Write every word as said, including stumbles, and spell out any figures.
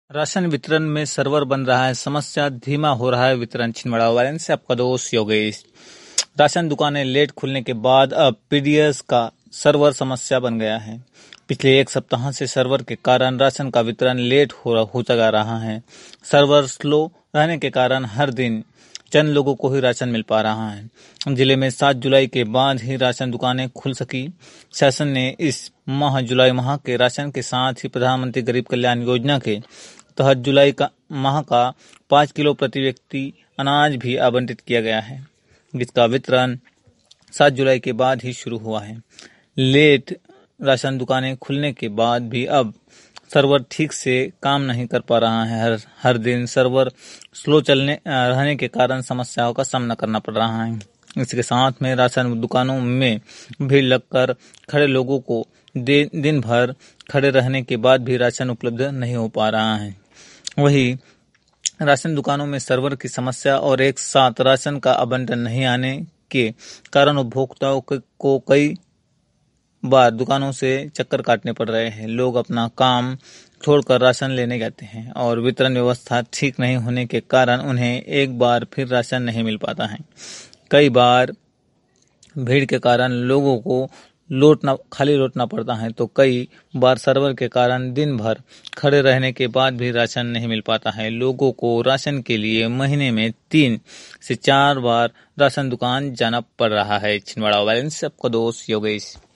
Ration वितरण में server बन रहा है समस्या, धीमा हो रहा है वितरण। छिंदवाड़ा वायरन से आपका दोस्त योगेश। राशन दुकानें लेट खुलने के बाद अब पीडीएस का सर्वर समस्या बन गया है। पिछले एक सप्ताह से सर्वर के कारण राशन का वितरण लेट हो होता जा रहा है। सर्वर स्लो रहने के कारण हर दिन चंद लोगों को ही राशन मिल पा रहा है। जिले में सात जुलाई के बाद ही राशन दुकानें खुल सकी। शासन ने इस माह जुलाई माह के राशन के साथ ही प्रधानमंत्री गरीब कल्याण योजना के तहत जुलाई का माह का पाँच किलो प्रति व्यक्ति अनाज भी आवंटित किया गया है, जिसका वितरण सात जुलाई के बाद ही शुरू हुआ है। लेट राशन दुकानें खुलने के बाद भी अब सर्वर ठीक से काम नहीं कर पा रहा है। हर हर दिन सर्वर स्लो चलने रहने के कारण समस्याओं का सामना करना पड़ रहा है। इसके साथ में राशन दुकानों में भीड़ लगकर खड़े लोगों को दिन भर खड़े रहने के बाद भी राशन उपलब्ध नहीं हो पा रहा है। वहीं राशन दुकानों में सर्वर की समस्या और एक साथ राशन का आवंटन नहीं आने के कारण उपभोक्ताओं को कई बार दुकानों से चक्कर काटने पड़ रहे हैं। लोग अपना काम छोड़कर राशन लेने जाते हैं और वितरण व्यवस्था ठीक नहीं होने के कारण उन्हें एक बार फिर राशन नहीं मिल पाता है। कई बार भीड़ के कारण लोगों को लौटना खाली लौटना पड़ता है, तो कई बार सर्वर के कारण दिन भर खड़े रहने के बाद भी राशन नहीं मिल पाता है। लोगों को राशन के लिए महीने में तीन से चार बार राशन दुकान जाना पड़ रहा है। छिंदवाड़ा वायरन से आपका दोस्त योगेश।